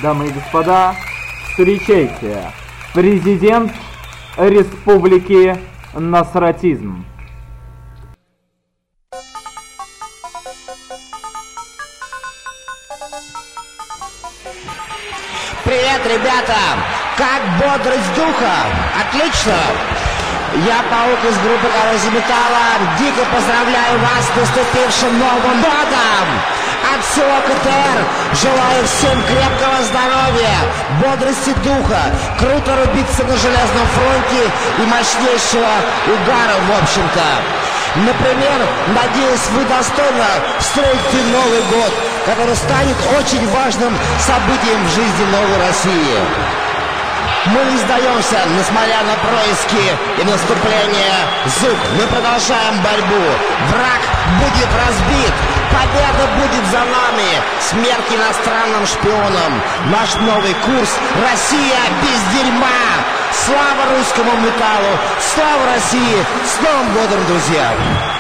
Дамы и господа, встречайте, президент Республики Насратизм. Привет, ребята! Как бодрость духа? Отлично! Я Паук из группы Коррозия Металла. Дико поздравляю вас с наступившим Новым годом! От всего КТР желаю всем крепкого здоровья, бодрости духа, круто рубиться на железном фронте и мощнейшего угара, в общем-то. Например, надеюсь, вы достойно встретите Новый год, который станет очень важным событием в жизни новой России. Мы не сдаемся, несмотря на происки и наступление ЗУК. Мы продолжаем борьбу. Враг будет разбит. Победа будет за нами. Смерть иностранным шпионам. Наш новый курс. Россия без дерьма. Слава русскому металлу. Слава России. С Новым годом, друзья!